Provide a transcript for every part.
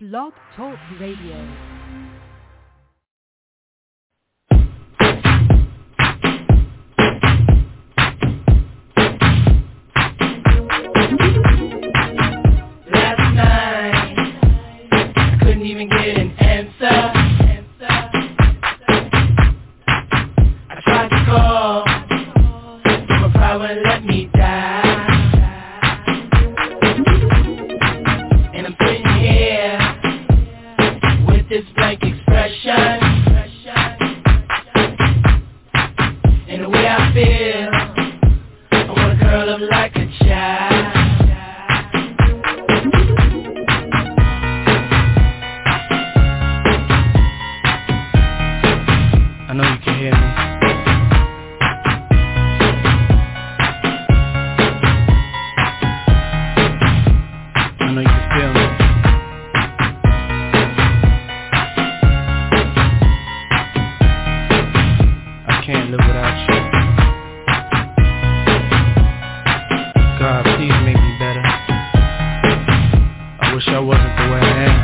Blog Talk Radio. Even get an answer. I tried to call, but my pride wouldn't let me die. And I'm sitting here with this blank expression. And the way I feel, I wanna curl up like a child. I know you can hear me. I know you can feel me. I can't live without you. God, please make me better. I wish I wasn't the way I am.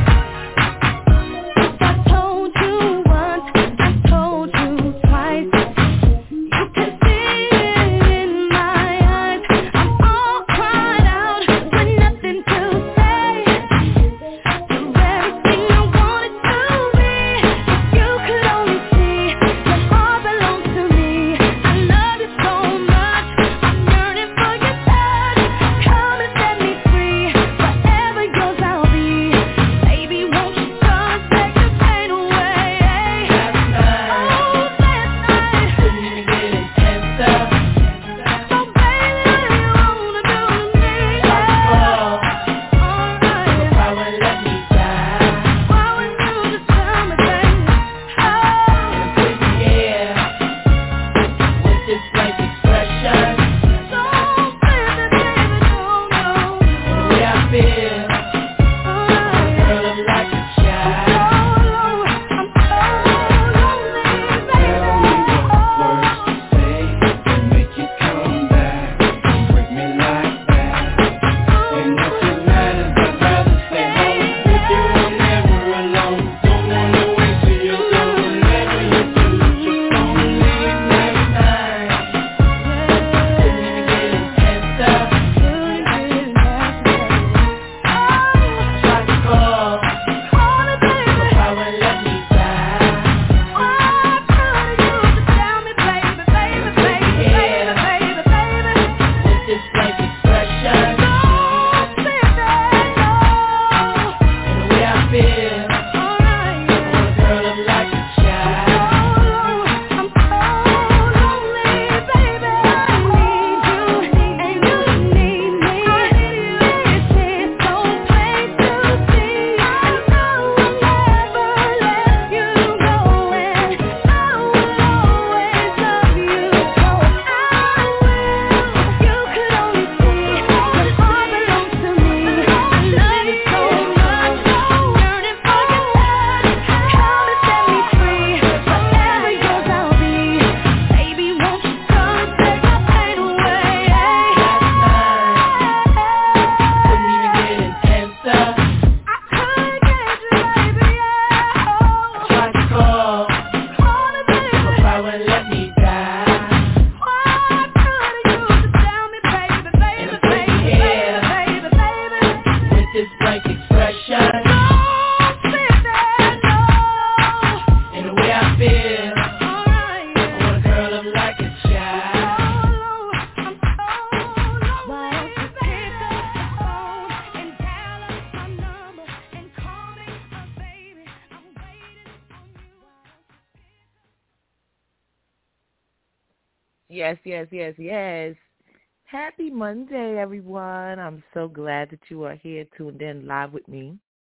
Yes. Happy Monday, everyone. I'm so glad that you are here tuned in live with me.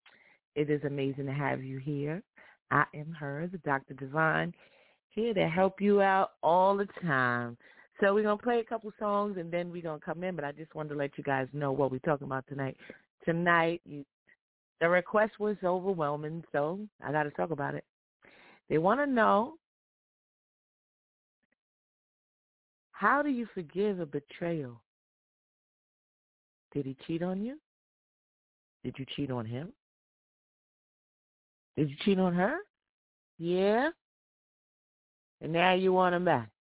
It is amazing to have you here. I am her, the Dr. Divine, here to help you out all the time. So we're going to play a couple songs, and then we're going to come in, but I just wanted to let you guys know what we're talking about tonight. The request was overwhelming, so I got to talk about it. They want to know, how do you forgive a betrayal? Did he cheat on you? Did you cheat on him? Did you cheat on her? Yeah. And now you want him back.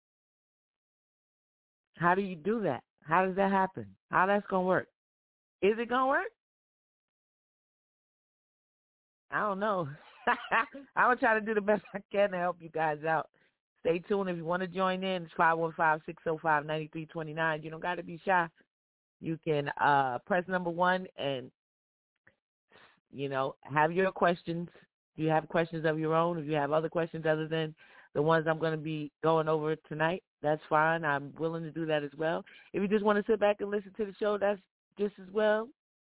How do you do that? How does that happen? How that's going to work? Is it going to work? I don't know. I'm going to try to do the best I can to help you guys out. Stay tuned. If you want to join in, it's 515-605-9329. You don't got to be shy. You can press number 1 and, have your questions. If you have questions of your own, if you have other questions other than the ones I'm going to be going over tonight, that's fine. I'm willing to do that as well. If you just want to sit back and listen to the show, that's just as well.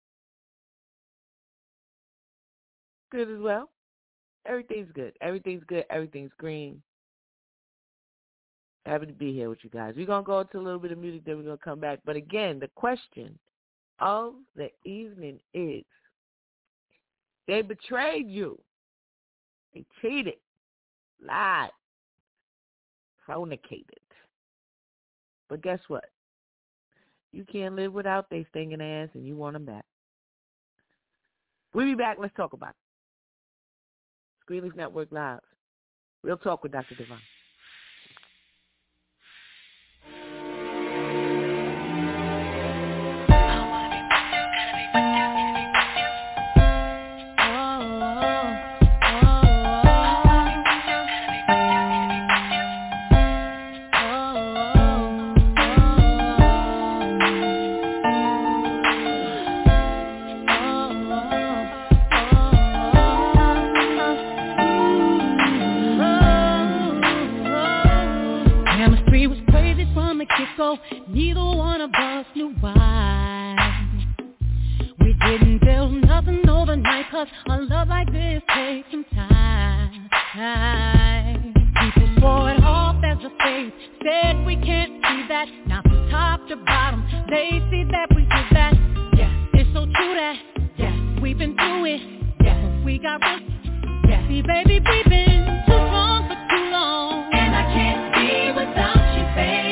Good as well. Everything's good. Everything's good. Everything's green. Happy to be here with you guys. We're going to go into a little bit of music, then we're going to come back. But again, the question of the evening is, they betrayed you. They cheated, lied, fornicated. But guess what? You can't live without they stinking ass, and you want them back. We'll be back. Let's talk about it. Screenleaf Network Live. Real talk with Dr. Divine. Neither one of us knew why. We didn't build nothing overnight, 'cause a love like this takes some time. People swore it off as a phase, said we can't see that. Now from top to bottom, they see that we did that. Yeah, it's so true that, yeah, we've been through it. Yeah, but we got this. Yeah, see baby, we've been too strong for too long. And I can't be without you, baby.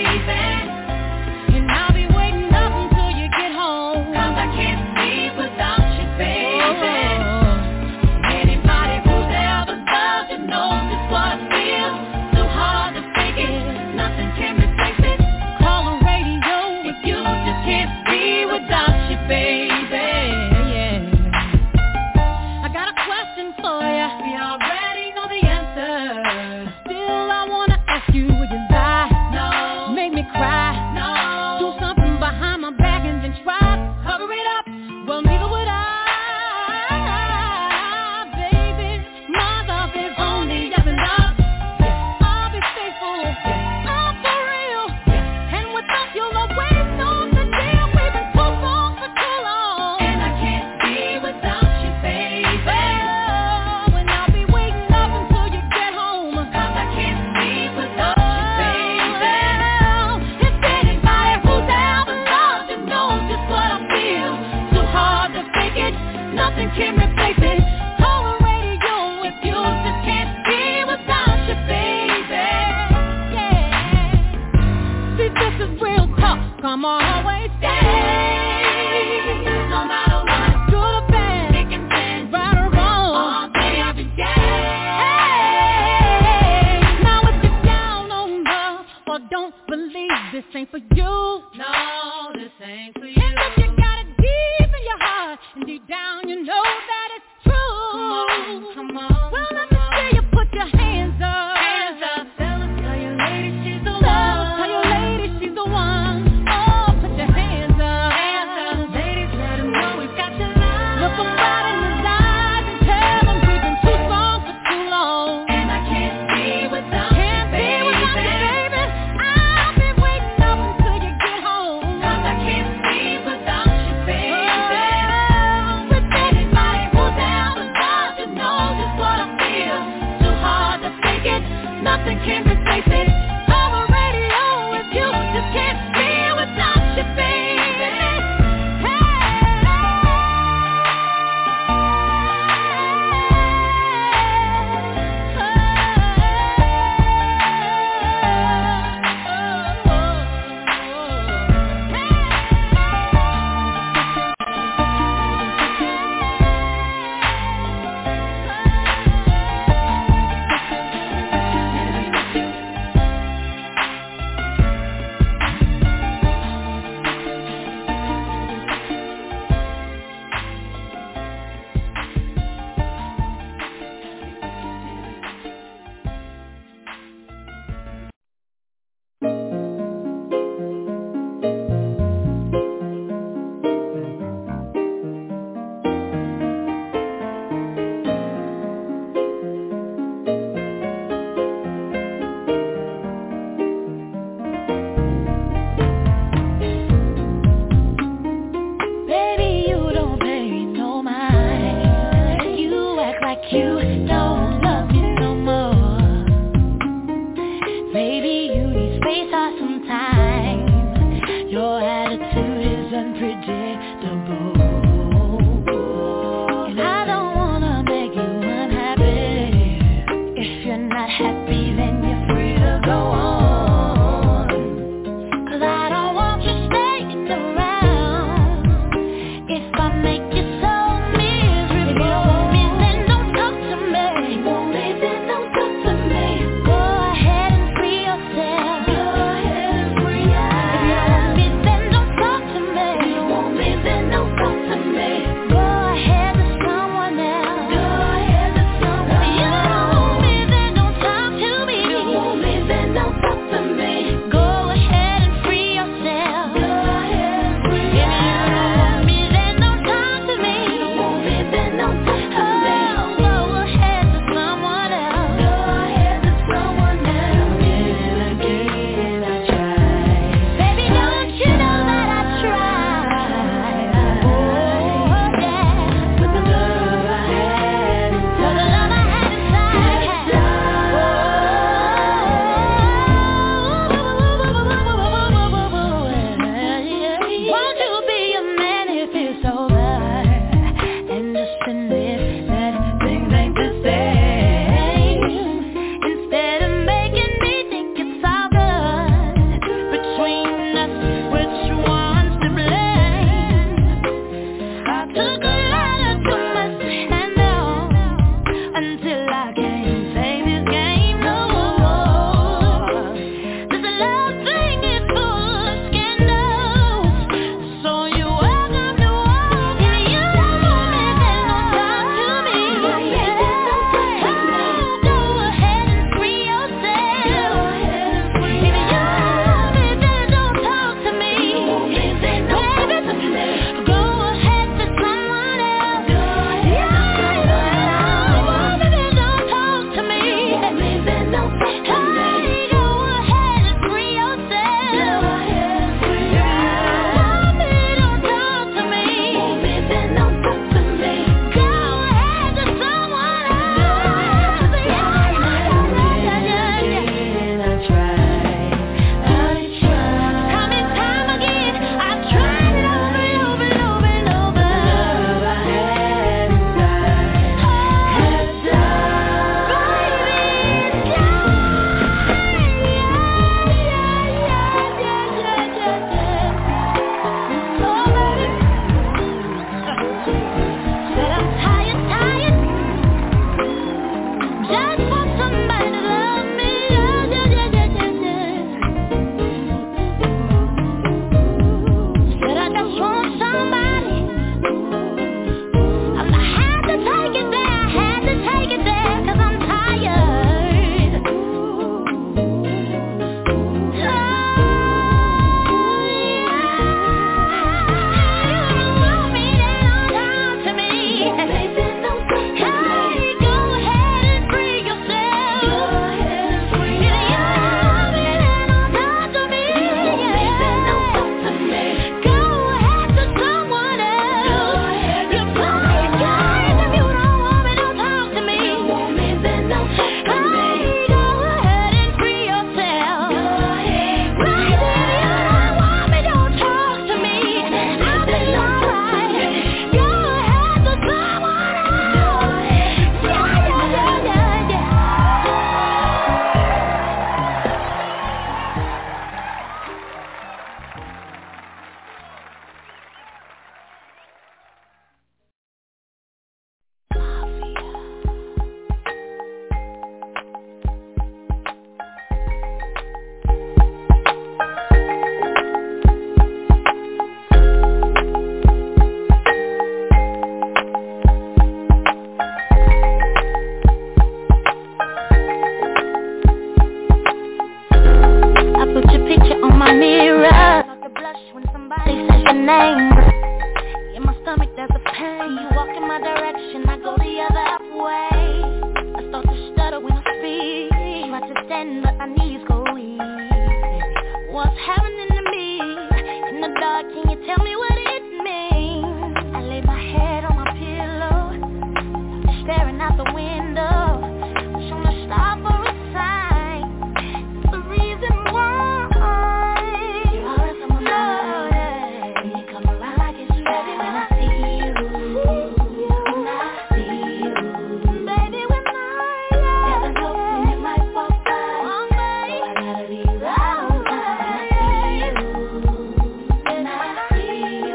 Come on, always stay. No matter what, good or bad, thick and thin, right or wrong, all day, every day. Hey, now if you're down on love or don't believe this ain't for you, no, this ain't for you. And if you got it deep in your heart and deep down you know that it's true. out the window. Wish on a star for a sign. It's the reason why. You're always on my mind. When you come around, I get shy. Baby, when I see you, when I see you, baby, when I never know when you might fall by. So I gotta be loud when I see you, when I see you.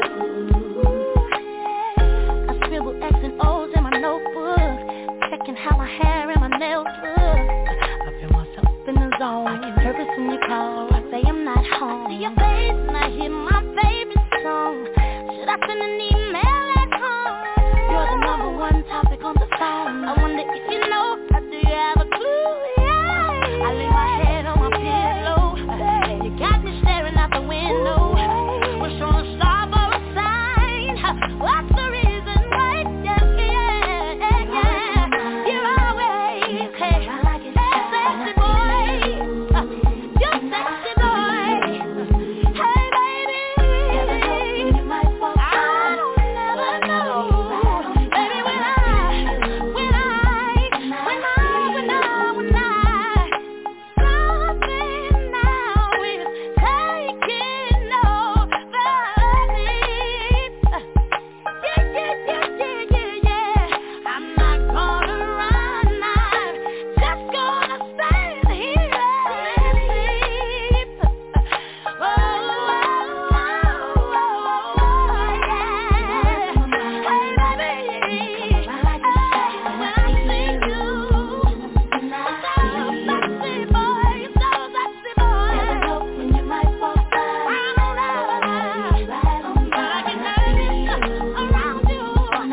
I scribble X and O's in my notebook, checking how my hair and my nails look. I feel myself in the zone. I get nervous when you call, I say I'm not home. See your face and I hear my favorite song. Should I send an email at home? You're the number one topic on the phone. I wonder if you know, or do you have a clue? Yeah. I lay my head on my pillow. You got me staring out the window. Wish on a star for a sign. What's the reason, right? Yeah. You're always sexy boy. You're sexy boy. Hey baby, I don't never know. Baby, when I something now is taking over me. Yeah. I'm not gonna run, I'm just gonna stand here and sleep. Oh, yeah. Hey, baby, when I see you, so sexy boy, so sexy boy. Never know when you might fall by. I don't know, but I get nervous around you. Around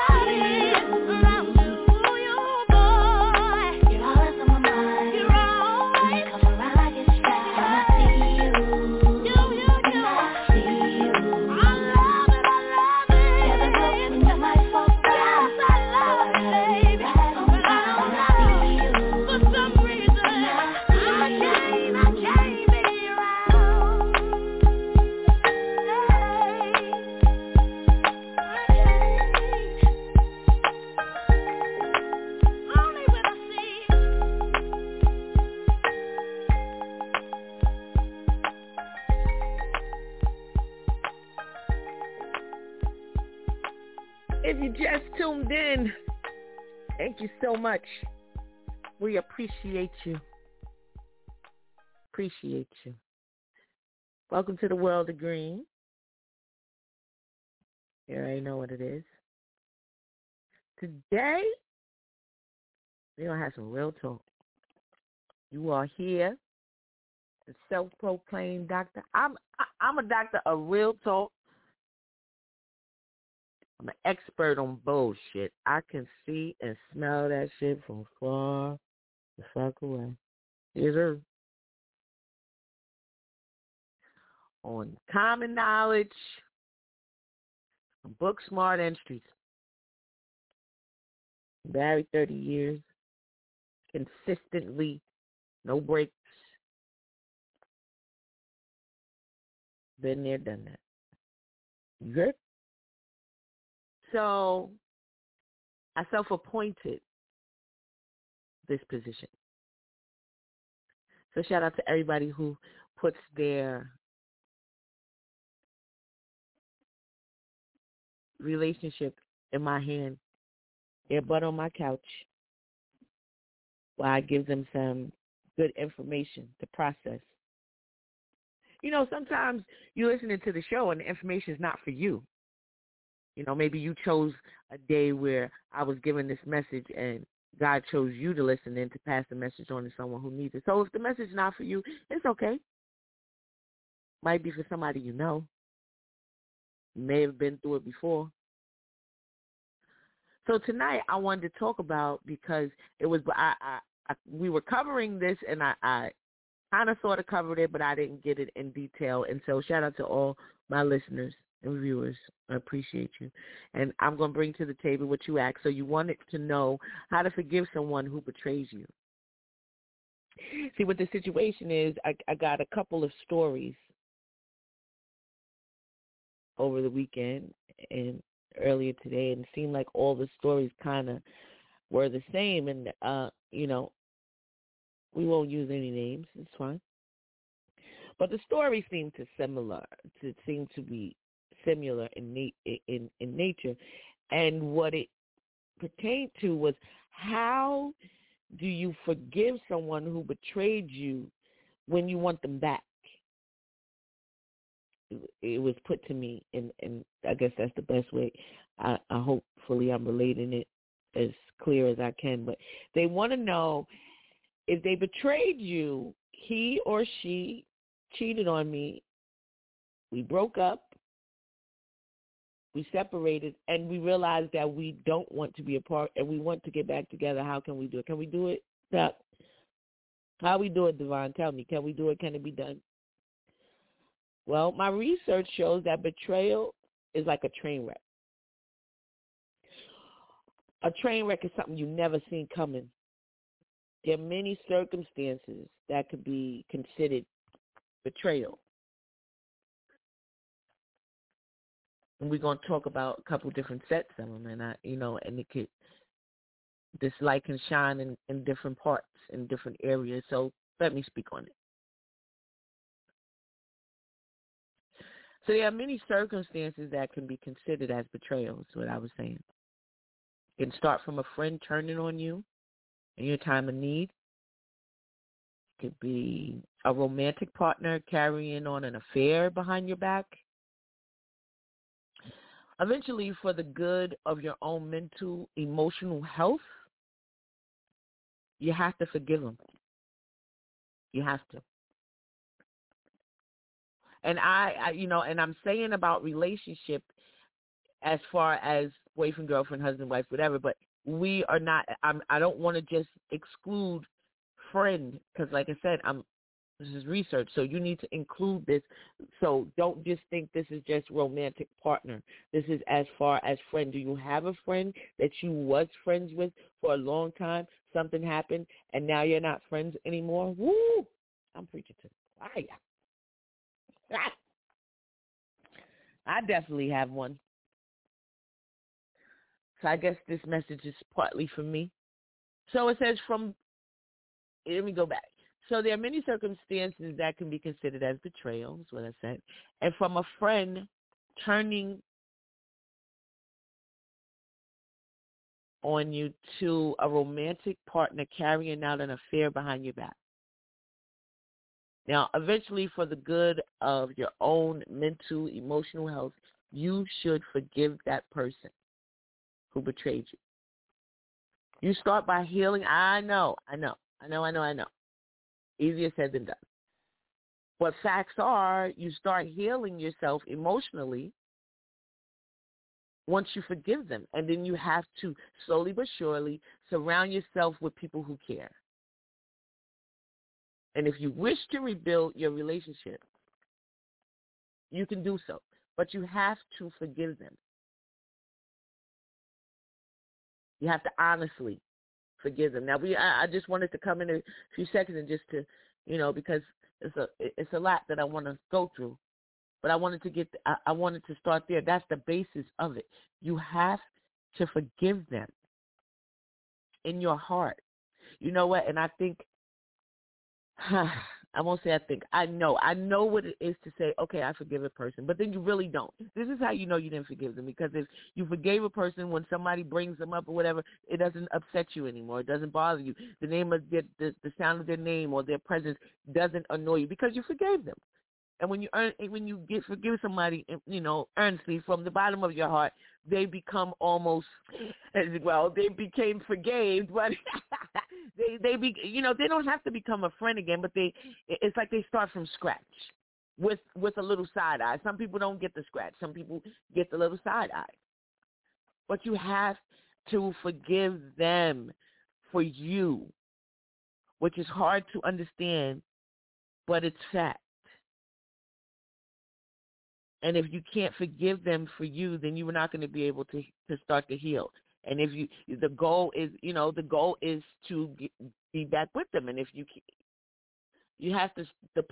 you, you boy. You're always on my mind. You're always come around, I get shy. When I see you, you. When I see you, I love it. Never know when you might fall by. Yes, I love it, baby. But I don't know, for some reason, I can't be around. Only when I see you. If you just tuned in, thank you so much. We appreciate you. Welcome to the world of green. You already know what it is. Today, we're going to have some real talk. You are here, the self-proclaimed doctor. I'm a doctor of real talk. I'm an expert on bullshit. I can see and smell that shit from far the fuck away. Yes, sir. On common knowledge, book smart entries. Married 30 years, consistently, no breaks. Been there, done that. Good. So I self-appointed this position. So shout out to everybody who puts their relationship in my hand, their butt on my couch, while I give them some good information to process. You know, sometimes you're listening to the show and the information is not for you. You know, maybe you chose a day where I was giving this message and God chose you to listen in to pass the message on to someone who needs it. So if the message is not for you, it's okay. Might be for somebody you know. You may have been through it before. So tonight I wanted to talk about, because it was we were covering this and I kind of sort of covered it, but I didn't get it in detail. And so shout out to all my listeners and viewers. I appreciate you. And I'm going to bring to the table what you asked. So you wanted to know how to forgive someone who betrays you. See, what the situation is, I got a couple of stories over the weekend and earlier today, and it seemed like all the stories kind of were the same. And, we won't use any names. It's fine. But the story seemed to be similar in nature. And what it pertained to was, how do you forgive someone who betrayed you when you want them back? It was put to me, and I guess that's the best way. I hopefully I'm relating it as clear as I can. But they want to know, if they betrayed you, he or she cheated on me, we broke up, we separated, and we realized that we don't want to be apart and we want to get back together. How can we do it? Can we do it? How we do it, Devon? Tell me. Can we do it? Can it be done? Well, my research shows that betrayal is like a train wreck. A train wreck is something you never seen coming. There are many circumstances that could be considered betrayal. And we're going to talk about a couple different sets of them, and this light can shine in different parts, in different areas. So let me speak on it. So there are many circumstances that can be considered as betrayal, is what I was saying. It can start from a friend turning on you in your time of need. It could be a romantic partner carrying on an affair behind your back. Eventually, for the good of your own mental, emotional health, you have to forgive them. You have to. And and I'm saying about relationship as far as boyfriend, girlfriend, husband, wife, whatever, but we are not, I don't want to just exclude friend, because like I said, this is research, so you need to include this. So don't just think this is just romantic partner. This is as far as friend. Do you have a friend that you was friends with for a long time? Something happened, and now you're not friends anymore? Woo! I'm preaching to the choir. I definitely have one. So I guess this message is partly for me. So it says let me go back. So there are many circumstances that can be considered as betrayal, is what I said. And from a friend turning on you to a romantic partner carrying out an affair behind your back. Now, eventually, for the good of your own mental, emotional health, you should forgive that person who betrayed you. You start by healing. I know. Easier said than done. But facts are, you start healing yourself emotionally once you forgive them. And then you have to slowly but surely surround yourself with people who care. And if you wish to rebuild your relationship, you can do so. But you have to forgive them. You have to honestly forgive them. Now, I just wanted to come in a few seconds and just to, because it's a lot that I want to go through. But I wanted to start there. That's the basis of it. You have to forgive them in your heart. You know what? And I think, I won't say I think. I know what it is to say, okay, I forgive a person, but then you really don't. This is how you know you didn't forgive them, because if you forgave a person when somebody brings them up or whatever, it doesn't upset you anymore. It doesn't bother you. The name of the sound of their name or their presence doesn't annoy you because you forgave them. And when you forgive somebody, earnestly from the bottom of your heart, they become almost, they became forgave, but they don't have to become a friend again, but it's like they start from scratch with a little side eye. Some people don't get the scratch. Some people get the little side eye. But you have to forgive them for you, which is hard to understand, but it's fact. And if you can't forgive them for you, then you are not going to be able to start to heal. And if the goal is to be back with them. And if you have to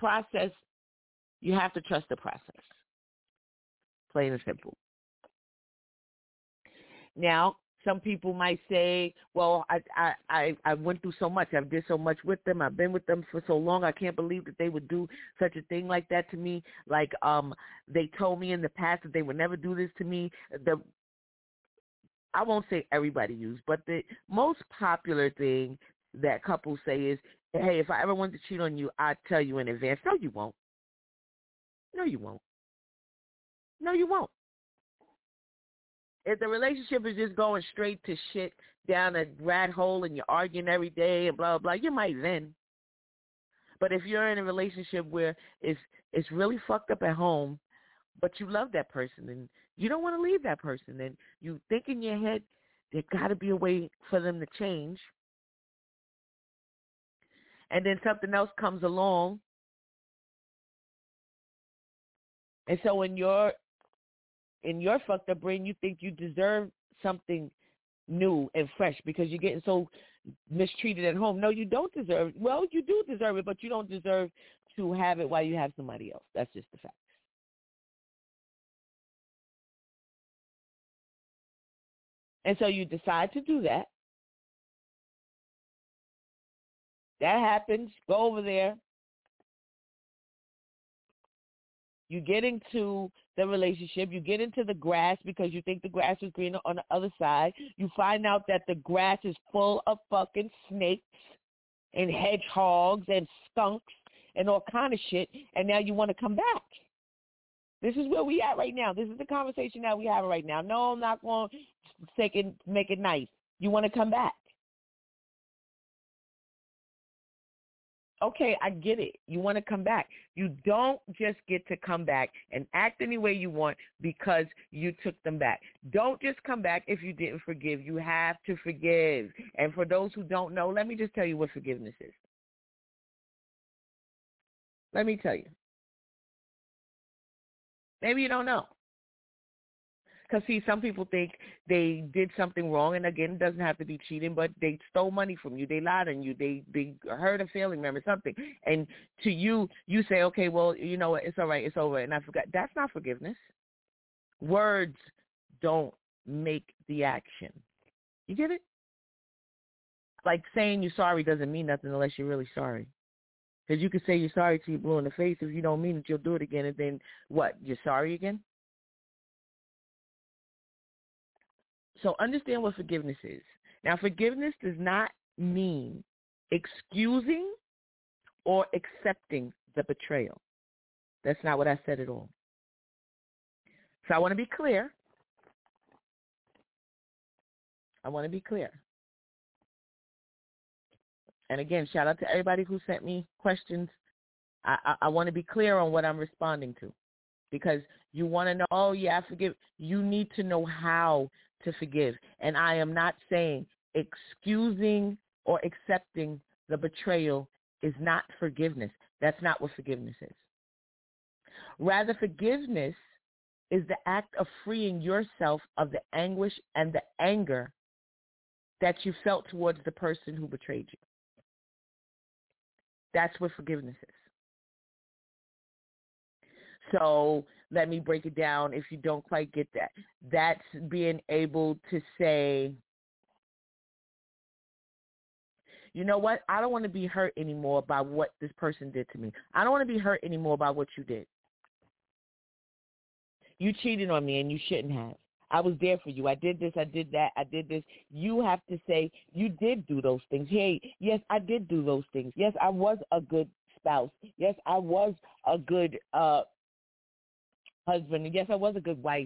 trust the process. Plain and simple. Now, Some people might say, well, I went through so much. I did so much with them. I've been with them for so long. I can't believe that they would do such a thing like that to me. Like they told me in the past that they would never do this to me. I won't say everybody use, but the most popular thing that couples say is, hey, if I ever want to cheat on you, I'd tell you in advance. No, you won't. No, you won't. No, you won't. If the relationship is just going straight to shit down a rat hole and you're arguing every day and blah, blah, you might then. But if you're in a relationship where it's really fucked up at home, but you love that person and you don't want to leave that person, and you think in your head there got to be a way for them to change, and then something else comes along, and so in your fucked up brain, you think you deserve something new and fresh because you're getting so mistreated at home. No, you don't deserve it. Well, you do deserve it, but you don't deserve to have it while you have somebody else. That's just the fact. And so you decide to do that. That happens. Go over there. You get into the relationship. You get into the grass because you think the grass is greener on the other side. You find out that the grass is full of fucking snakes and hedgehogs and skunks and all kind of shit, and now you want to come back. This is where we at right now. This is the conversation that we have right now. No, I'm not going to make it nice. You want to come back. Okay, I get it. You want to come back. You don't just get to come back and act any way you want because you took them back. Don't just come back if you didn't forgive. You have to forgive. And for those who don't know, let me just tell you what forgiveness is. Let me tell you. Maybe you don't know. Because, see, some people think they did something wrong, and, again, it doesn't have to be cheating, but they stole money from you. They lied on you. They hurt a family member, something. And to you, you say, okay, well, you know what, it's all right, it's over, and I forgot. That's not forgiveness. Words don't make the action. You get it? Like saying you're sorry doesn't mean nothing unless you're really sorry. Because you can say you're sorry till you're blue in the face. If you don't mean it, you'll do it again, and then what, you're sorry again? So understand what forgiveness is. Now, forgiveness does not mean excusing or accepting the betrayal. That's not what I said at all. So I want to be clear. And again, shout out to everybody who sent me questions. I want to be clear on what I'm responding to, because you want to know, oh, yeah, I forgive. You need to know how to forgive. And I am not saying excusing or accepting the betrayal is not forgiveness. That's not what forgiveness is. Rather, forgiveness is the act of freeing yourself of the anguish and the anger that you felt towards the person who betrayed you. That's what forgiveness is. So let me break it down if you don't quite get that. That's being able to say, you know what, I don't want to be hurt anymore by what this person did to me. I don't want to be hurt anymore by what you did. You cheated on me and you shouldn't have. I was there for you. I did this, I did that, I did this. You have to say, you did do those things. Hey, yes, I did do those things. Yes, I was a good spouse. Yes, I was a good husband. Yes, I was a good wife.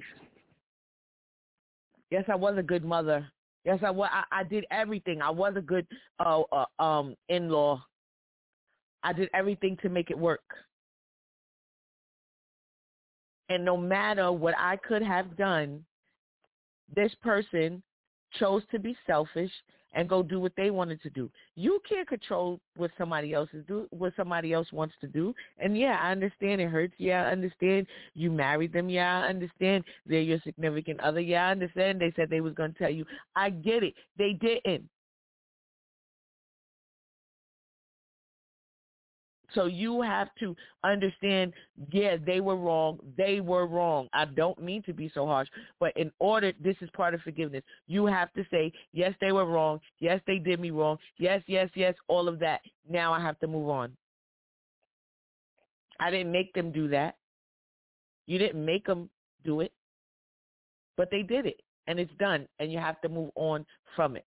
Yes, I was a good mother. Yes, I did everything. I was a good in-law. I did everything to make it work. And no matter what I could have done, this person chose to be selfish and go do what they wanted to do. You can't control what somebody else wants to do. And yeah, I understand it hurts. Yeah, I understand you married them. Yeah, I understand they're your significant other. Yeah, I understand they said they was going to tell you. I get it. They didn't. So you have to understand, yeah, they were wrong. They were wrong. I don't mean to be so harsh, but in order, this is part of forgiveness. You have to say, yes, they were wrong. Yes, they did me wrong. Yes, yes, yes, all of that. Now I have to move on. I didn't make them do that. You didn't make them do it, but they did it, and it's done, and you have to move on from it.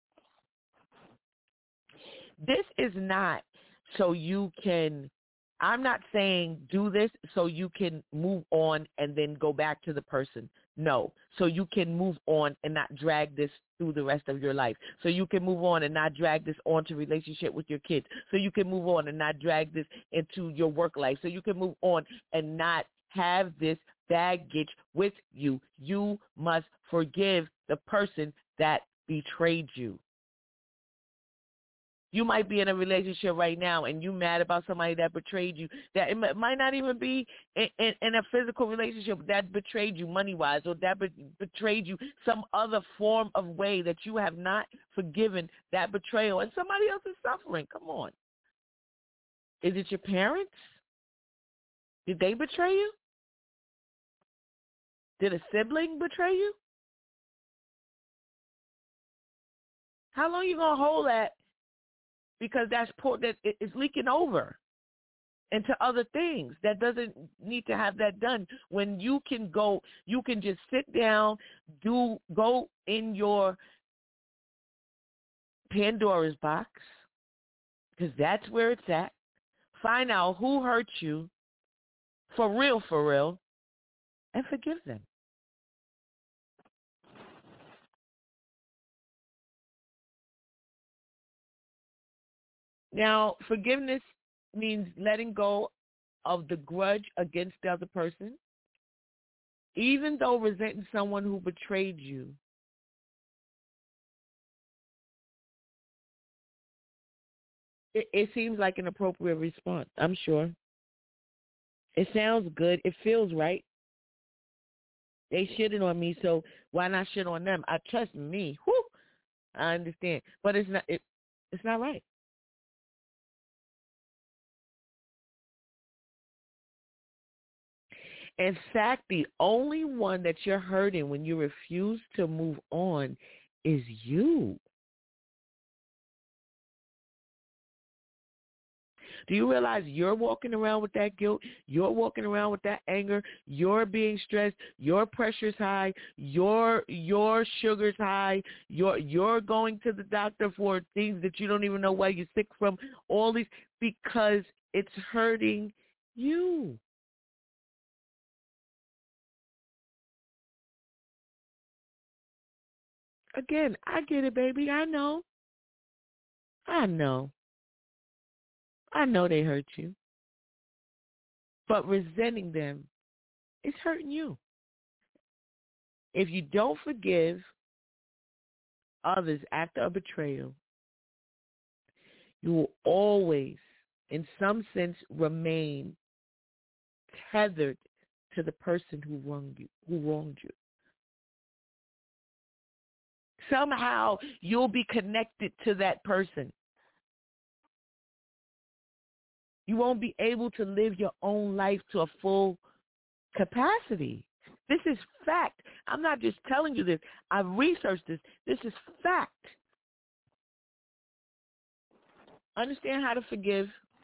This is not so you can, I'm not saying do this so you can move on and then go back to the person. No, so you can move on and not drag this through the rest of your life. So you can move on and not drag this on to relationship with your kids. So you can move on and not drag this into your work life. So you can move on and not have this baggage with you. You must forgive the person that betrayed you. You might be in a relationship right now and you mad about somebody that betrayed you. That it might not even be in a physical relationship that betrayed you money-wise, or that betrayed you some other form of way that you have not forgiven that betrayal, and somebody else is suffering. Come on. Is it your parents? Did they betray you? Did a sibling betray you? How long are you going to hold that? Because that is leaking over into other things that doesn't need to have that done. When you can just sit down, go in your Pandora's box, because that's where it's at. Find out who hurt you for real, and forgive them. Now, forgiveness means letting go of the grudge against the other person. Even though resenting someone who betrayed you, it seems like an appropriate response, I'm sure. It sounds good. It feels right. They shitted on me, so why not shit on them? I trust me. Whew, I understand. But it's not right. In fact, the only one that you're hurting when you refuse to move on is you. Do you realize you're walking around with that guilt? You're walking around with that anger. You're being stressed. Your pressure's high. Your sugar's high. You're going to the doctor for things that you don't even know why you're sick from. All these, because it's hurting you. Again, I get it, baby. I know they hurt you. But resenting them is hurting you. If you don't forgive others after a betrayal, you will always, in some sense, remain tethered to the person who wronged you. Somehow you'll be connected to that person. You won't be able to live your own life to a full capacity. This is fact. I'm not just telling you this. I've researched this. This is fact. Understand how to forgive.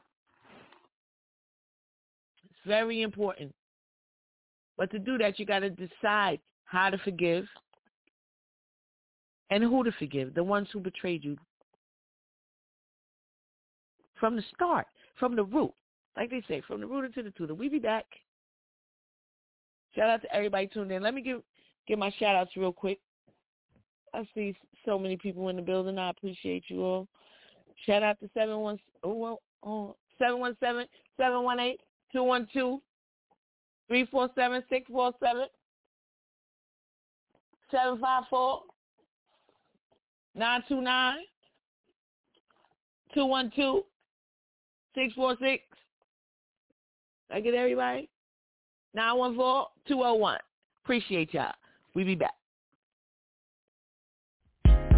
It's very important. But to do that, you got to decide how to forgive and who to forgive, the ones who betrayed you from the start, from the root. Like they say, from the root into the tutor. We be back. Shout out to everybody tuned in. Let me give my shout outs real quick. I see so many people in the building. I appreciate you all. Shout out to 717-718-212-347-647 754-929-212-646. I get everybody? 914-201. Appreciate y'all. We be back.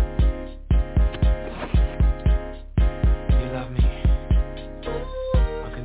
You love me? Okay.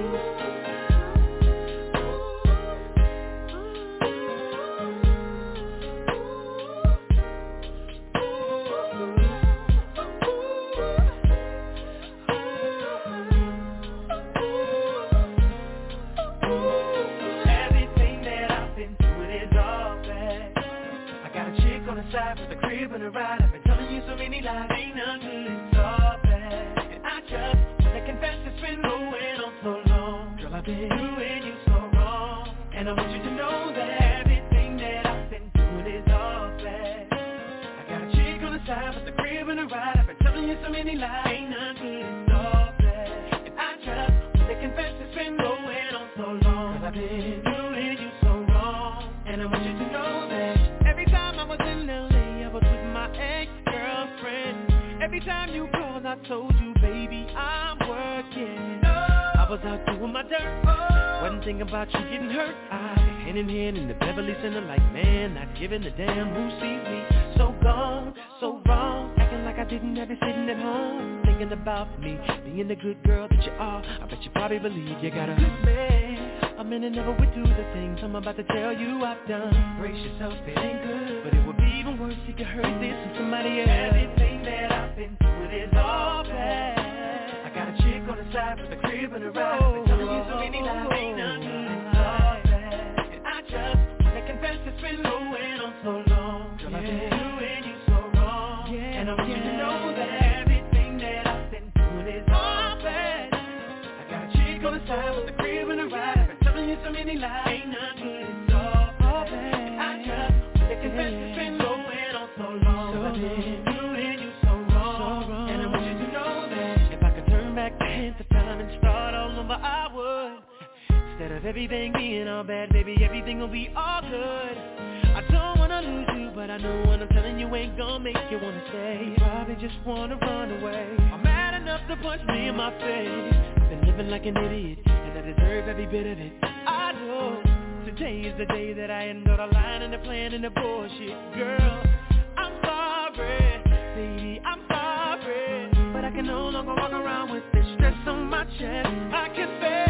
Giving a damn who sees me. So gone, so wrong, acting like I didn't ever sitting at home, thinking about me, being the good girl that you are. I bet you probably believe you got a good man. A man that never would do the things I'm about to tell you I've done. Brace yourself, it ain't good, but it would be even worse if you heard this from somebody else. Everything that I've been through is all bad. I got a chick on the side with a crib and a ride, but telling you so many lies ain't none good. It's all bad, and I just wanna confess it's been going on so long. Girl, I've been doing you so wrong, and I want you to know that everything that I've been doing is all bad. I got a chick on the side with a crib and a ride, I've been telling you so many lies ain't none good. It's all bad, and I just wanna confess it's been going on so long. Girl, I've been doing you so wrong, and I want you to know that if I could turn back the hands of time and start all over, I would. Instead of everything being all bad, baby, everything will be all good. I don't wanna lose you, but I know what I'm telling you ain't gonna make you wanna stay. You probably just wanna run away. I'm mad enough to punch me in my face. I've been living like an idiot, and I deserve every bit of it. I know today is the day that I end all the lying and the plan and the bullshit. Girl, I'm sorry, baby, I'm sorry, but I can no longer walk around with this stress on my chest. I can bear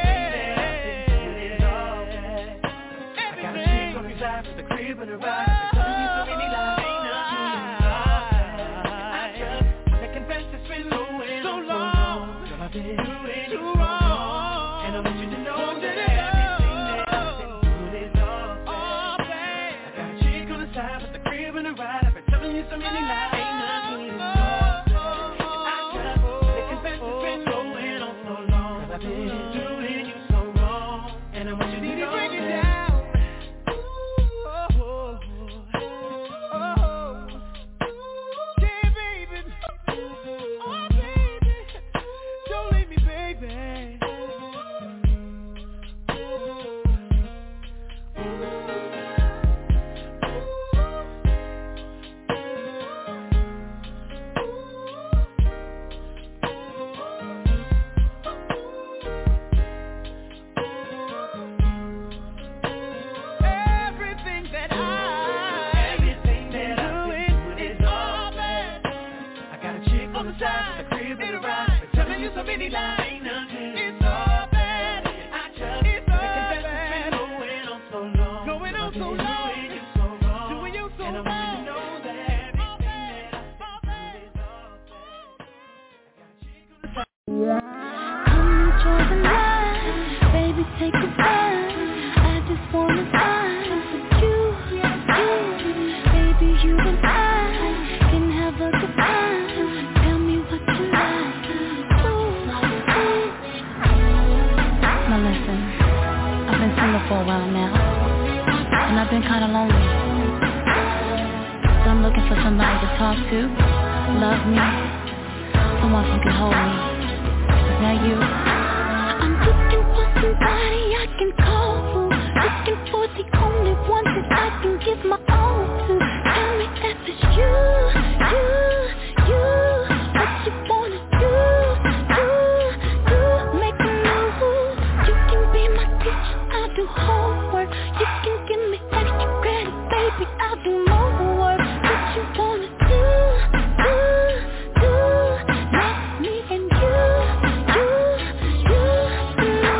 with the crib and the ride, I've been telling you so many lies, ain't nothing. I just wanna confess it's been going so long. Girl, I've been doing you wrong, and I want you to know that everything that I've been doing is all bad. I got a chick on the side with the crib and the ride, I've been telling you so many lies, ain't nothing. I just wanna confess it's been going on so long. Girl, I've been doing you so wrong, and I want you to know that. You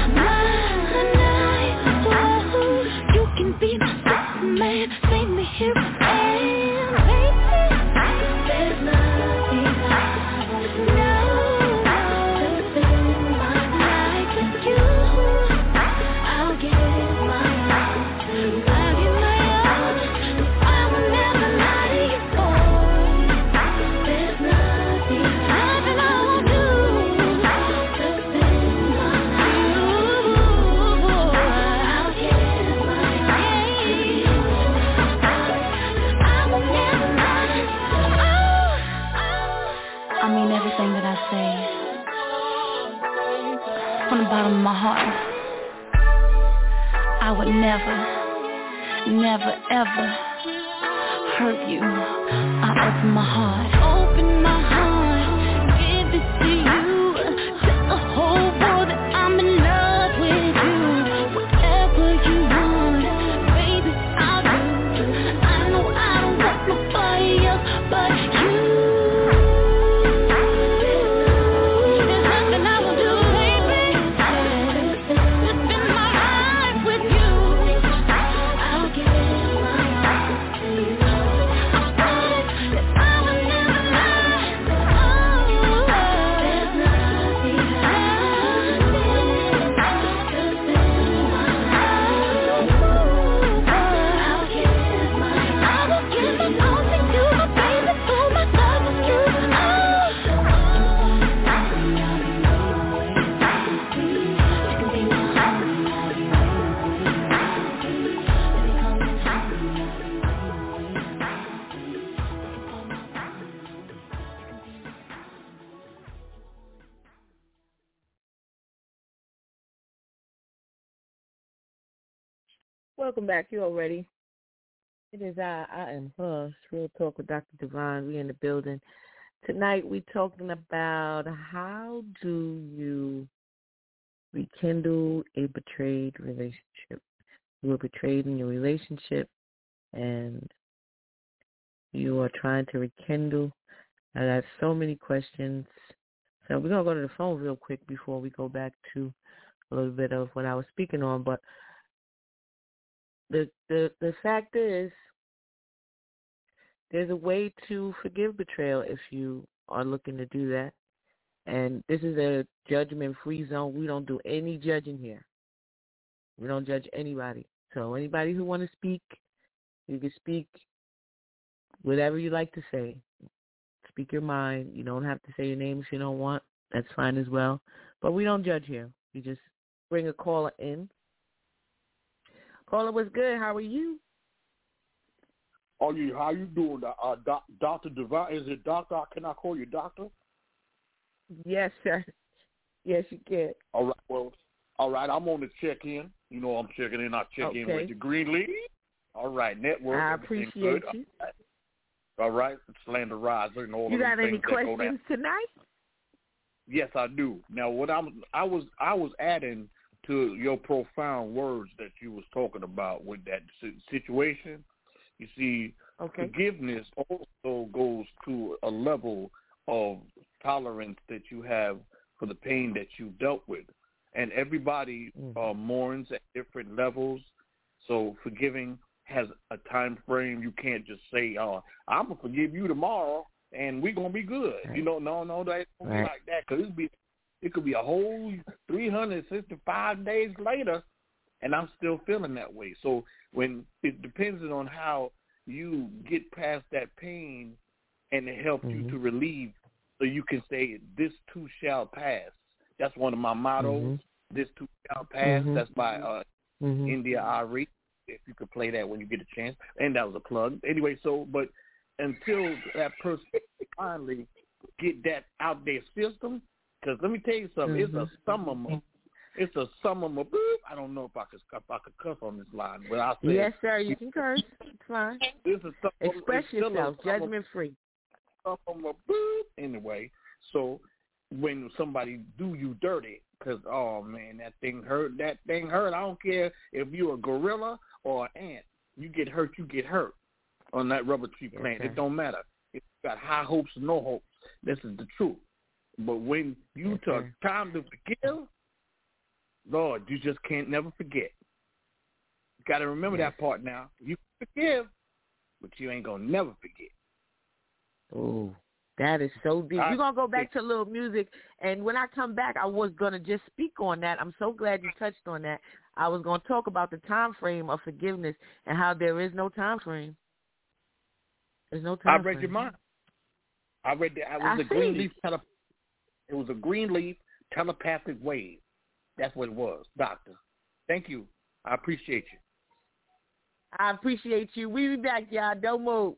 Welcome back. You all ready? It is I am her, Real Talk with Dr. Divine. We in the building. Tonight we talking about how do you rekindle a betrayed relationship. You were betrayed in your relationship and you are trying to rekindle. I got so many questions. So we're going to go to the phone real quick before we go back to a little bit of what I was speaking on. But the fact is, there's a way to forgive betrayal if you are looking to do that. And this is a judgment-free zone. We don't do any judging here. We don't judge anybody. So anybody who want to speak, you can speak whatever you like to say. Speak your mind. You don't have to say your name if you don't want. That's fine as well. But we don't judge here. We just bring a caller in. Caller, what's good? How are you? How you doing, Dr. Divine? Is it doctor? Can I call you doctor? Yes, sir. Yes, you can. All right. Well, all right. I'm on the check-in. You know, I'm checking in. I check in with the green lead. All right. Network. I appreciate you. All right. Slander Riser and all. You got any questions tonight? Yes, I do. Now, what I was adding to your profound words that you was talking about with that situation. You see, forgiveness also goes to a level of tolerance that you have for the pain that you dealt with. And everybody mourns at different levels. So forgiving has a time frame. You can't just say, I'm going to forgive you tomorrow and we're going to be good. Right. You know, no, that don't be like that. Because it could be a whole 365 days later and I'm still feeling that way. So when it depends on how you get past that pain and it helps you to relieve, so you can say, this too shall pass. That's one of my mottos, this too shall pass. That's by India Ari, if you could play that when you get a chance. And that was a plug. Anyway, but until that person finally get that out their system, because let me tell you something, it's a summum. It's a summum of, I don't know if I could cuss on this line, but I'll say yes, sir, you can curse. It's fine. Express yourself, judgment-free. Anyway, so when somebody do you dirty, because, oh, man, that thing hurt. I don't care if you're a gorilla or an ant. You get hurt on that rubber tree plant. It don't matter. If you got high hopes or no hopes, this is the truth. But when you took time to forgive, Lord, you just can't never forget. You got to remember that part now. You forgive, but you ain't going to never forget. Oh, that is so deep. We're going to go back to a little music, and when I come back, I was going to just speak on that. I'm so glad you touched on that. I was going to talk about the time frame of forgiveness and how there is no time frame. There's no time frame. I read your mind. I read that. It was a green leaf telepathic wave. That's what it was, Doctor. Thank you. I appreciate you. I appreciate you. We'll be back, y'all. Don't move.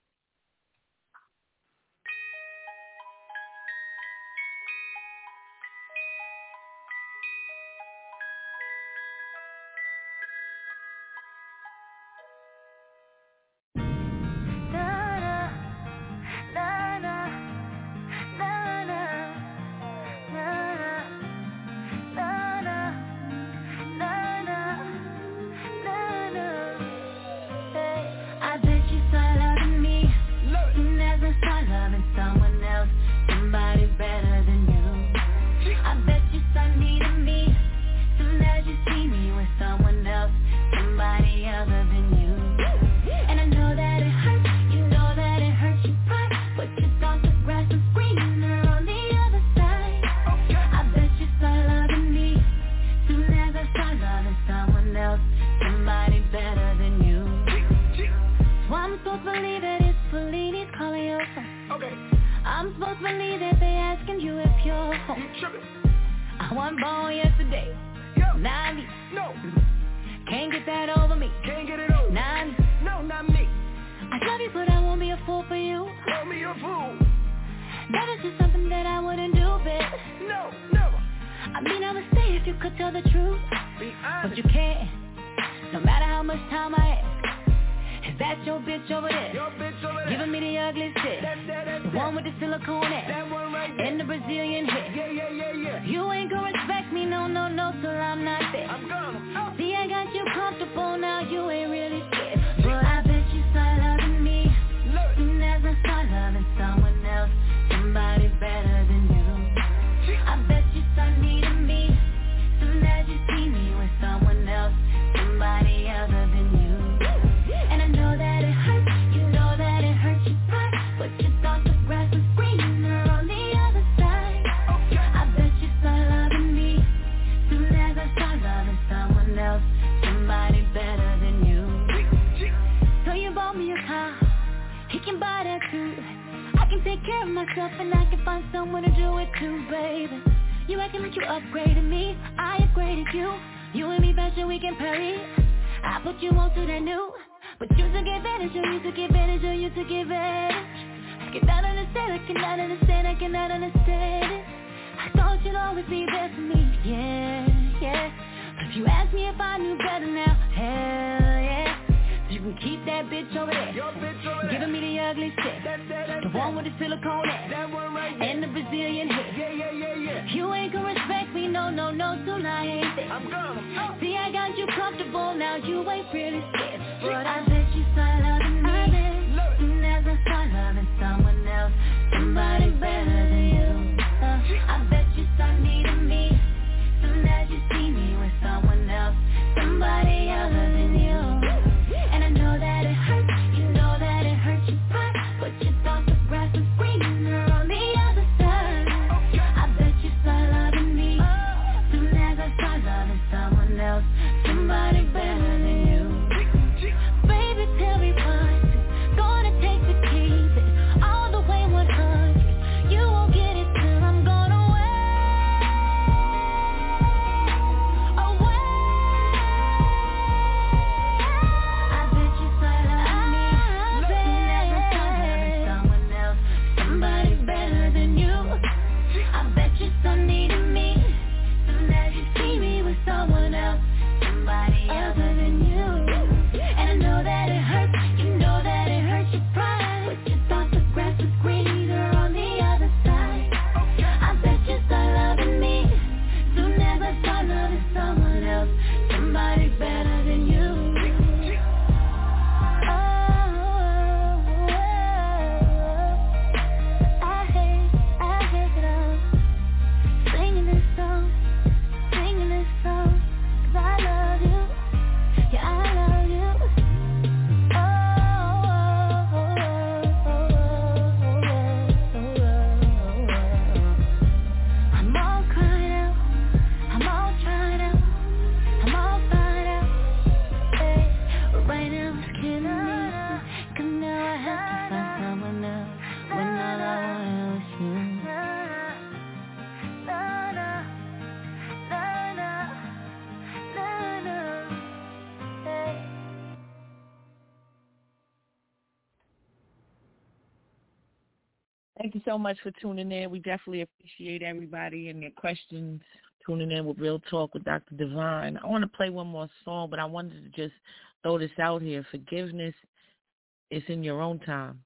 Thank you so much for tuning in. We definitely appreciate everybody and their questions. Tuning in with Real Talk with Dr. Divine. I want to play one more song, but I wanted to just throw this out here. Forgiveness is in your own time.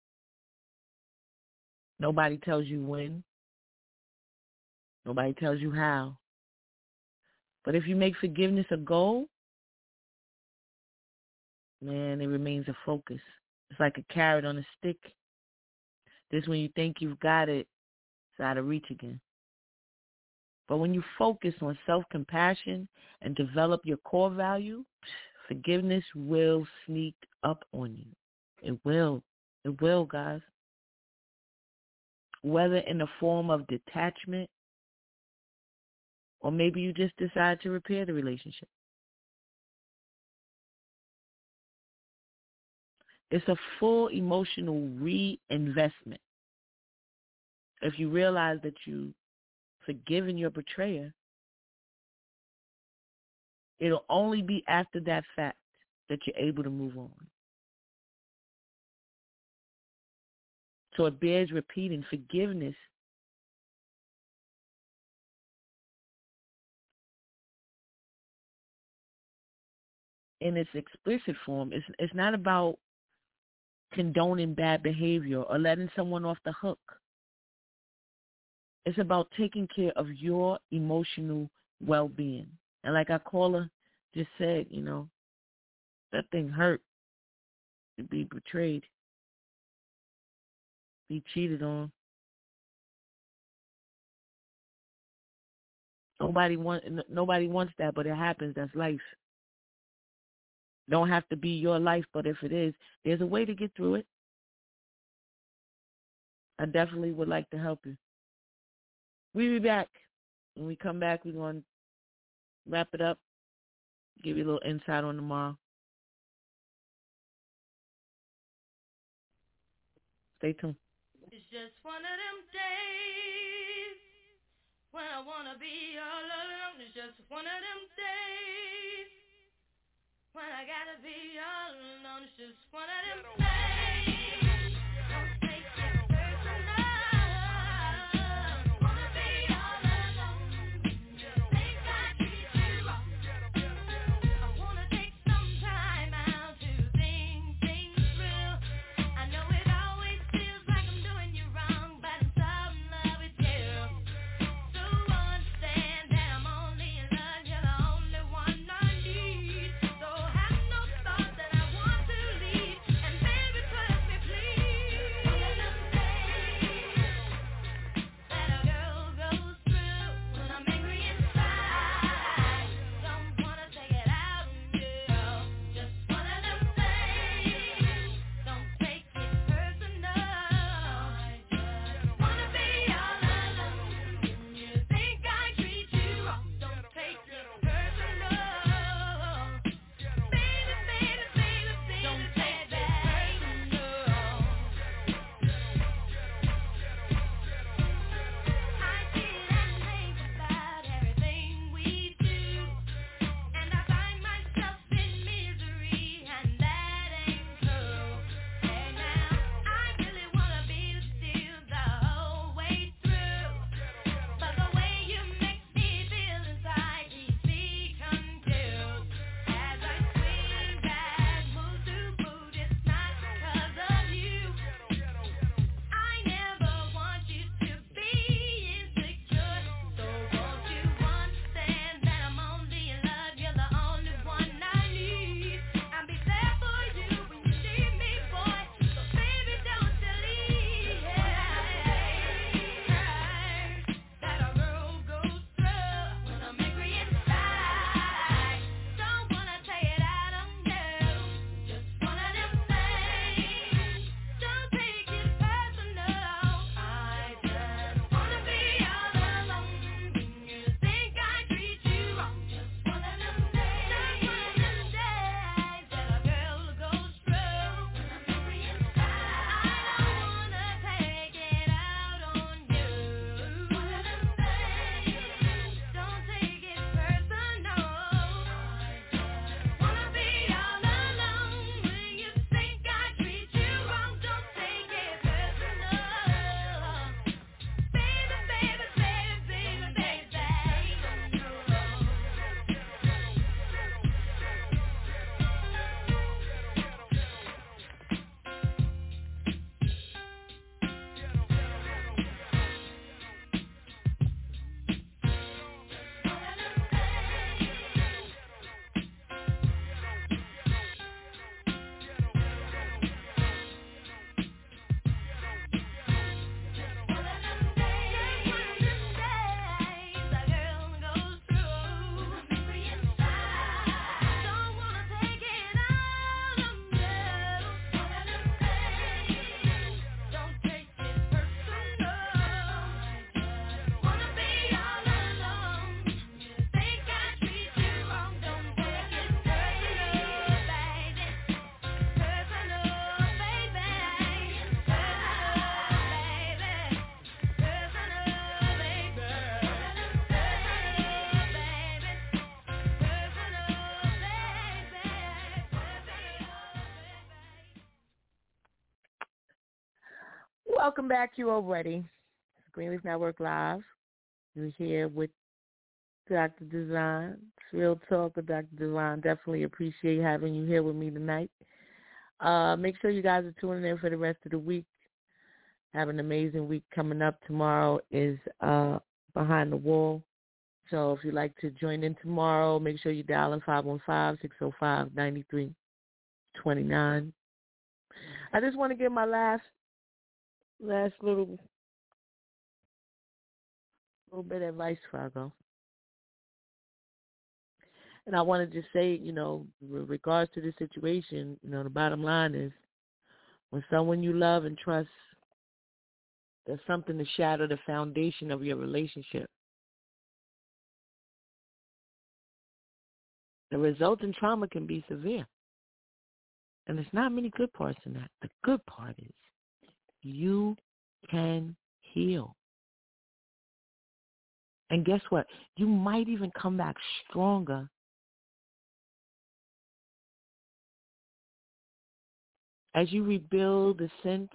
Nobody tells you when. Nobody tells you how. But if you make forgiveness a goal, man, it remains a focus. It's like a carrot on a stick. This when you think you've got it, it's out of reach again. But when you focus on self-compassion and develop your core value, forgiveness will sneak up on you. It will. It will, guys. Whether in the form of detachment or maybe you just decide to repair the relationship. It's a full emotional reinvestment. If you realize that you forgiven your betrayer, it'll only be after that fact that you're able to move on. So it bears repeating. Forgiveness in its explicit form, it's not about condoning bad behavior or letting someone off the hook. It's about taking care of your emotional well-being. And like our caller just said, you know, that thing hurt to be betrayed, be cheated on. Nobody wants that, but it happens. That's life. Don't have to be your life, but if it is, there's a way to get through it. I definitely would like to help you. We'll be back. When we come back, we're going to wrap it up, give you a little insight on tomorrow. Stay tuned. It's just one of them days when I want to be all alone. It's just one of them days when I got to be all alone. It's just one of them days. Don't take it personal. Wanna be all alone. Think I need you. I wanna take some time out to think things through. I know it always feels like I'm doing you wrong, but I'm so in love with you. So understand that I'm only in love. You're the only one I need. So have no thought that I want to leave. And baby, Welcome back, you already. Greenleaf Network Live. You're here with Dr. Divine. It's Real Talk with Dr. Divine. Definitely appreciate having you here with me tonight. Make sure you guys are tuning in for the rest of the week. Have an amazing week coming up. Tomorrow is Behind the Wall. So if you'd like to join in tomorrow, make sure you dial in 515-605-9329. I just want to give my last little bit of advice before I go. And I want to just say, with regards to this situation, the bottom line is when someone you love and trust does something to shatter the foundation of your relationship, the resulting trauma can be severe. And there's not many good parts in that. The good part is you can heal. And guess what? You might even come back stronger as you rebuild the sense,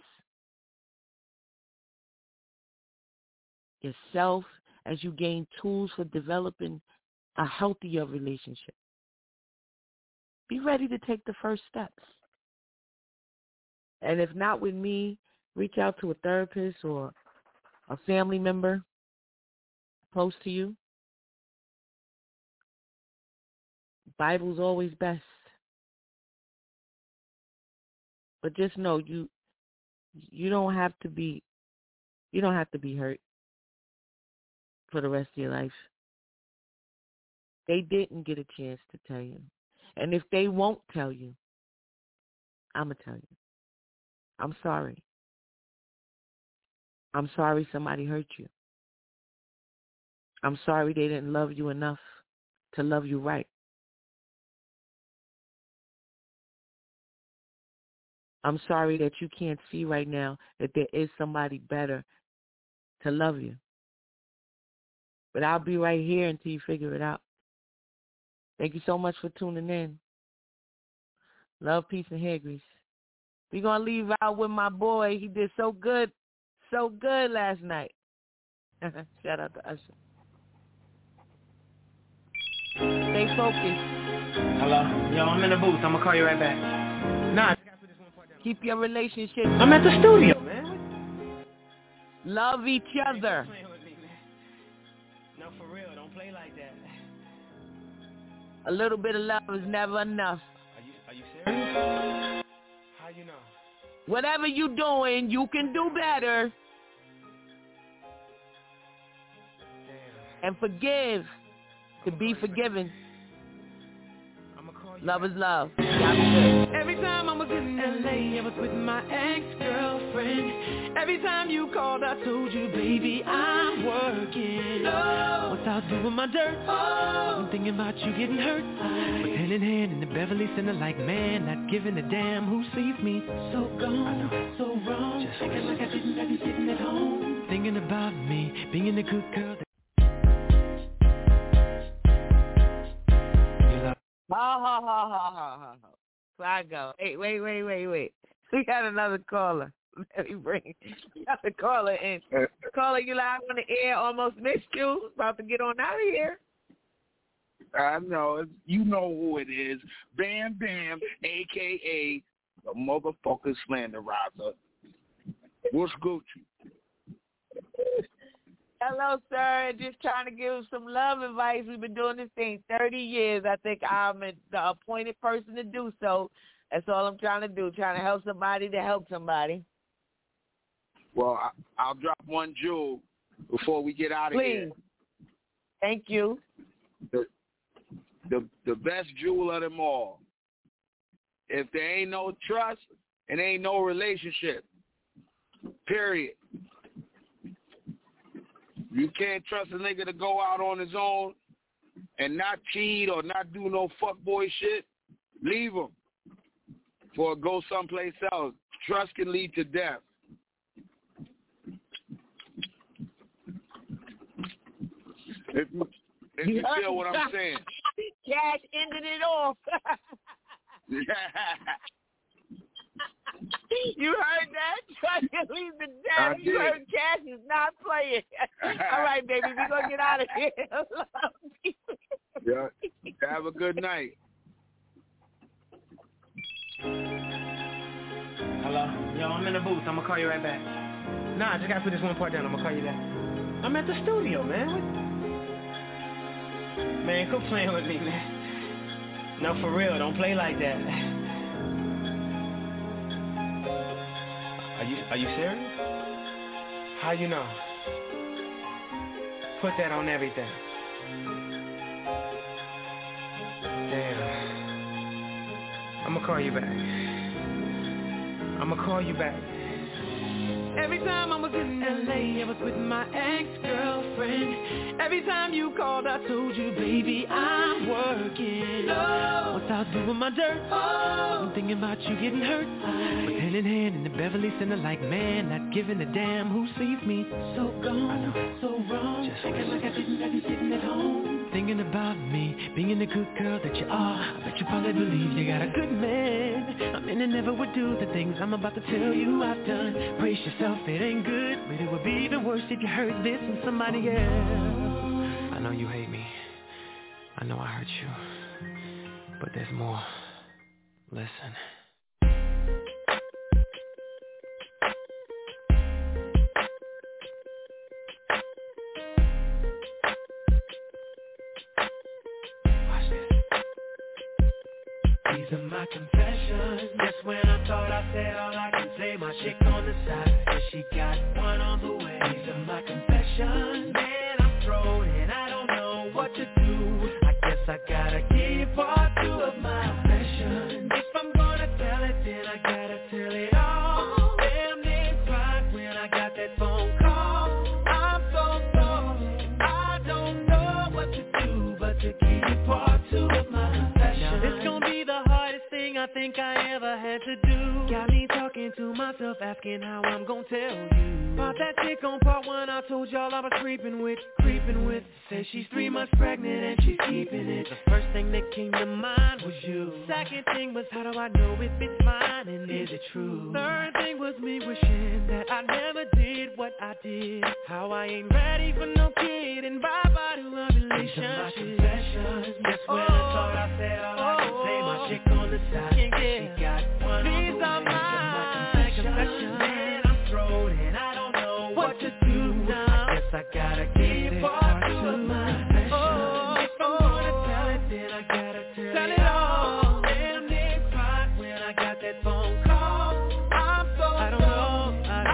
yourself, as you gain tools for developing a healthier relationship. Be ready to take the first steps. And if not with me, reach out to a therapist or a family member close to you. Bible's always best. But just know you don't have to be hurt for the rest of your life. They didn't get a chance to tell you. And if they won't tell you, I'm going to tell you. I'm sorry. I'm sorry somebody hurt you. I'm sorry they didn't love you enough to love you right. I'm sorry that you can't see right now that there is somebody better to love you. But I'll be right here until you figure it out. Thank you so much for tuning in. Love, peace, and hair grease. We're going to leave out with my boy. He did so good last night. Shout out to Usher. Stay focused. Hello? Yo, I'm in the booth. I'm going to call you right back. Nah. Keep your relationship. I'm at the studio, man. Love each other. No, for real. Don't play like that. A little bit of love is never enough. Are you serious? How you know? Whatever you doing, you can do better. Damn. And forgive to be forgiven. Love is love. Every time I was in LA, I was with my ex-girlfriend. Every time you called, I told you, baby, I'm working. Once I was doing my dirt, I'm thinking about you getting hurt. But hand in hand in the Beverly Center like man, not giving a damn who sees me. So gone, so wrong, just thinking like I didn't, I'd be sitting at home, thinking about me, being a good girl. Ha. So I go. Hey, wait. We got another caller. Let me bring another caller in. Caller, you live on the air. Almost missed you. About to get on out of here. I know. You know who it is. Bam Bam, a.k.a. the motherfucking slanderizer. What's Gucci? Hello, sir. Just trying to give some love advice. We've been doing this thing 30 years. I think I'm the appointed person to do so. That's all I'm trying to do, trying to help somebody to help somebody. Well, I'll drop one jewel before we get out of here. Thank you. The best jewel of them all. If there ain't no trust, it ain't no relationship. Period. You can't trust a nigga to go out on his own and not cheat or not do no fuckboy shit. Leave him or go someplace else. Trust can lead to death. If you feel what I'm saying. Cash ended it off. You heard that? Trying to leave the down. You heard Cash is not playing. All right, baby, we're going to get out of here. Yeah. Have a good night. Hello? Yo, I'm in the booth. I'm going to call you right back. Nah, I just got to put this one part down. I'm going to call you back. I'm at the studio, man. Man, quit playing with me, man. No, for real. Don't play like that. Are you serious? How you know? Put that on everything. Damn. I'ma call you back. Every time I was in LA, I was with my ex-girlfriend. Every time you called, I told you, baby, I'm working. Once I was doing my dirt, I'm thinking about you getting hurt. But hand in hand in the Beverly Center, like man, not giving a damn who sees me. So gone, so wrong. Just thinking like I didn't have you sitting at home. Thinking about me, being the good girl that you are. I bet you probably believe you got a good man. A man that never would do the things I'm about to tell you I've done. Brace yourself, it ain't good, but it would be the worst if you heard this from somebody else. I know you hate me. I know I hurt you. But there's more. Listen. These are my confessions. Just when I thought I said all I can say, my chick on the side says she got one on the way. These are my confessions. Man, I'm thrown and I don't know what to do. I guess I gotta give part 2 of my confessions. If I'm gonna tell it, then I gotta tell it all. Damn, they cried when I got that phone call. I'm so sorry, I don't know what to do, but to give part 2 of my confessions. Now this gon' be the hardest thing I think I ever had to do. Got me talking to myself, asking how I'm gon' tell you. About that chick on part 1 I told y'all I was creeping with. Says she's 3 months pregnant and she's keeping it. The first thing that came to mind was you. Second thing was, how do I know if it's mine and is it true? Third thing was me wishing that I never did what I did. How I ain't ready for no kid and bye-bye to a relationship. These are my confessions. Just when I thought I said all I can say, my chick on the side, she got one. These are my confessions. Man, I'm thrown and I don't know what to do now. I guess I gotta give part 2 of my confessions. If I'm gonna tell it, then I gotta tell it all. Damn, they cried when I got that phone call. I'm so I don't know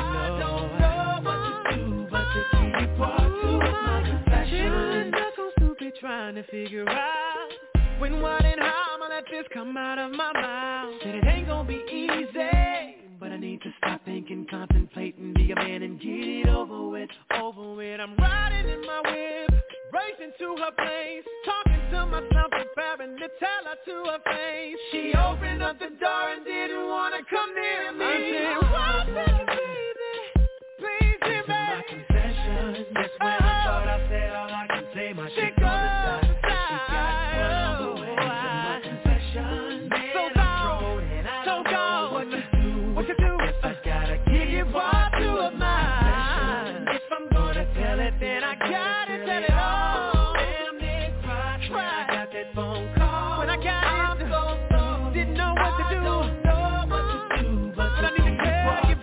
what to do, but to give part 2 of my confessions. Stuck on stupid trying to figure out when, what, and how I'ma let this come out of my mouth. Said it ain't gonna be easy, but I need to stop thinking, contemplating, be a man and get it over with. I'm riding in my whip, racing to her place, talking to myself, preparing to tell her to her face. She opened up the door and didn't wanna come near me. I said, why, baby, please hear me. My confessions. Just when I thought I said all I can say, my chick on the side, she got one on the way. My confessions. Man, so I'm thrown and I don't know what to do. Guess I gotta give you part 2 of mine. If I'm gonna tell it, then I gotta tell it all. Damn, they cried when I got that phone call. When I got it, I'm so sorry, didn't know what to do. I don't know what to do, but I need to tell you,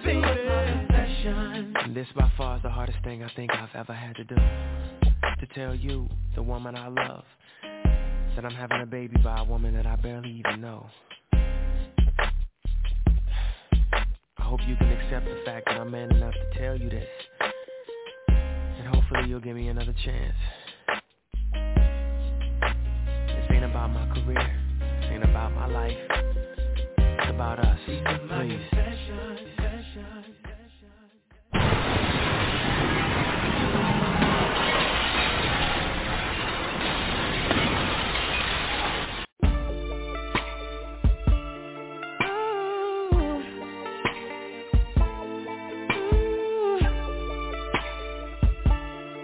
baby. And this by far is the hardest thing I think I've ever had to do. To tell you, the woman I love, that I'm having a baby by a woman that I barely even know. I hope you can accept the fact that I'm man enough to tell you this. And hopefully you'll give me another chance. This ain't about my career. This ain't about my life. It's about us. Please.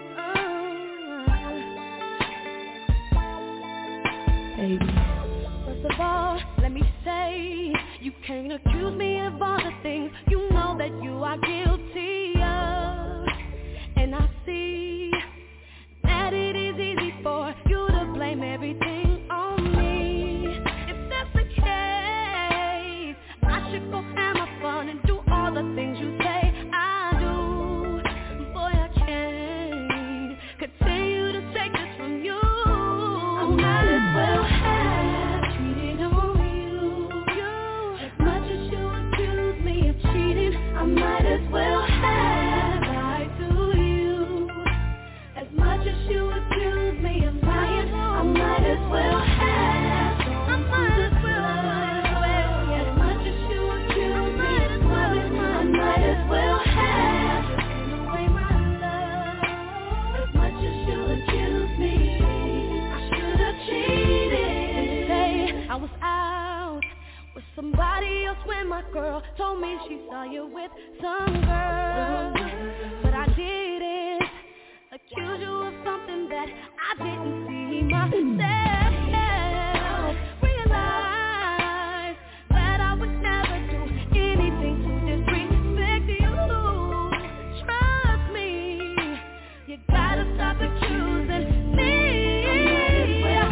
Baby, First of all, let me say, you can't accuse me of all the things you know that you are guilty of. And I see that it is easy for you to blame everything on me. If that's the case, I should go have my fun and do all the things you say I do. Boy, I can't continue to take this from you. I might as well have cheated on you. As much as you accuse me of cheating, I might as well have lied to you. As much as you accuse me of lying, I might as well have. I might as well. As much as you accuse me of loving, I might as well have given away my love. As much as you accuse me, I should have cheated. Say I was out with somebody else when my girl told me she saw you with some girl, but I didn't accuse you of something that I didn't see myself. Realize that I would never do anything to disrespect you. Trust me, you gotta stop accusing me. Might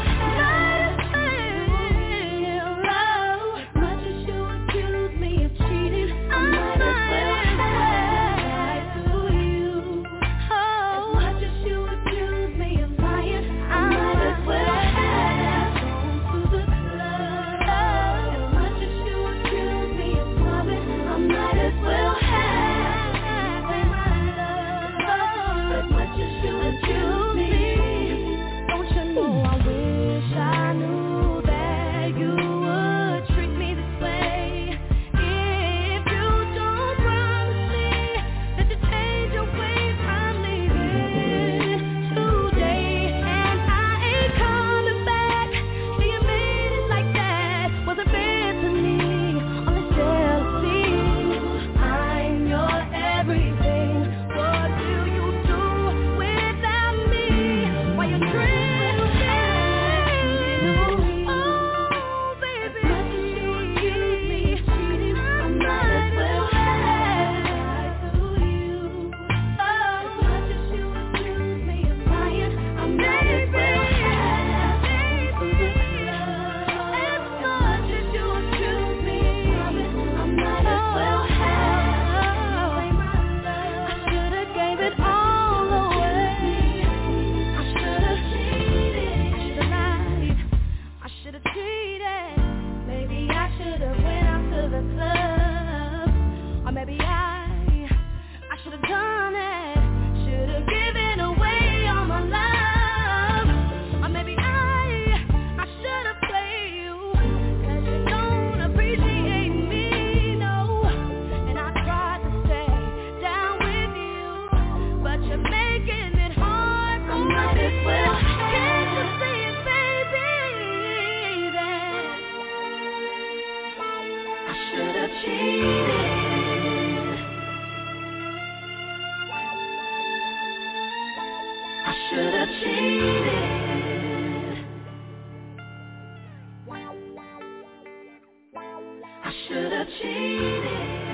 as well. As much as you accuse me of cheating, I might as well lie to you. As much as you accuse me of lying, I might as well have gone to the club. As much as you accuse me of loving, I might as well have given my love. As much as you accuse me, don't you know I wish I knew that you would treat me this way. If you don't promise me that you change your ways, I'm leaving today, and I ain't coming back. See, you made it like that wasn't fair to me. All this jealousy, I'm your everything. What will you do without me? Why you drift me? Oh, baby. As much as you accuse me of cheating, I might as well have lied to you. As much as you accuse me of lying, I might as well have gone to the club. As much as you accuse me of loving, I might as well have given away my love. I should have gave it all away. I should have cheated. I should have lied. I should have cheated. Maybe I should have went out to the club. Or maybe I should have done it. Should have given away all my love. Or maybe I should have played you, 'cause you don't appreciate me, no. And I tried to stay down with you, but you're making it hard for me. I might as well. Can't you see it, baby, that I should have cheated? I should have cheated. I should have cheated.